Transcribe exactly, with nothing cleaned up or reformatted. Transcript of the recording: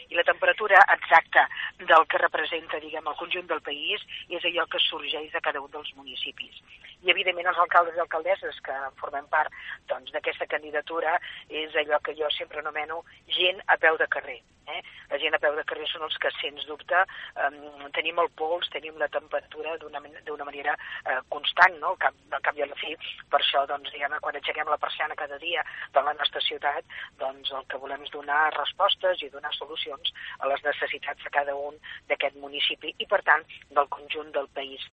I la temperatura exacta del que representa, diguem, el conjunt del país és allò que sorgeix de cada un dels municipis. I, evidentment, els alcaldes i alcaldesses que formem part doncs, d'aquesta candidatura és allò que jo sempre anomeno gent a peu de carrer. Eh? La gent a peu de carrer són els que, sens dubte, eh, tenim el pols, tenim la temperatura d'una manera eh, constant, no? Al cap, al cap i a la fi. Per això, doncs, diguem, quan aixequem la persiana cada dia de la nostra ciutat, doncs el que volem és donar respostes i donar solucions a les necessitats de cada un d'aquest municipi i, per tant, del conjunt del país.